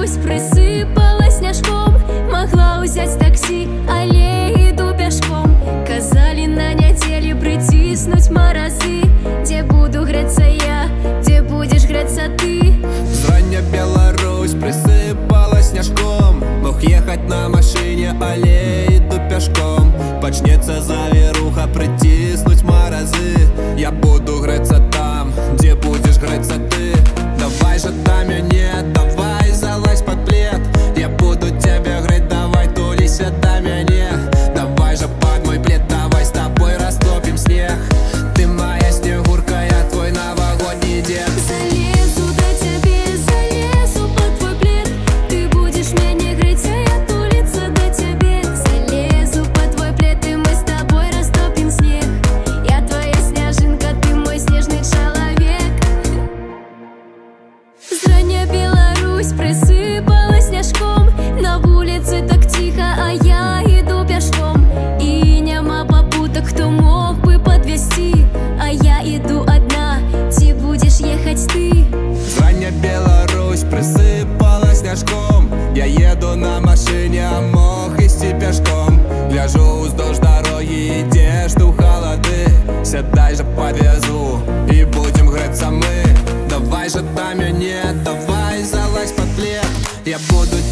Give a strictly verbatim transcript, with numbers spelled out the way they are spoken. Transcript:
Беларусь присыпала снежком. Могла взять такси, але иду пешком. Казали на неделе притиснуть морозы. Где буду греться я, где будешь греться ты? Зрання Беларусь присыпала снежком. Мог ехать на машине, але иду пешком. Почнется завируха, притиснуть морозы. Я буду греться там, где будешь греться ты. Давай же там меня, давай залазь под плед. Я буду тебя греть, давай тулися до меня. Давай же под мой плед, давай с тобой растопим снег. Ты моя снегурка, я твой новогодний дед. Залезу до тебя, залезу под твой плед. Ты будешь меня греть, а я тулиться до тебя. Залезу под твой плед, и мы с тобой растопим снег. Я твоя снежинка, ты мой снежный человек. Зрання Беларусь присыпала снежком. На улице так тихо, а я иду пешком. И нема попуток, кто мог бы подвести. А я иду одна, где будешь ехать ты? Зрання Беларусь присыпала снежком. Я еду на машине, а мог идти пешком. Ляжу вздолж дороги, и жду холоды. Сядай же подвезу, и будем греться мы. Давай же там меня, давай залазь под плед. Я буду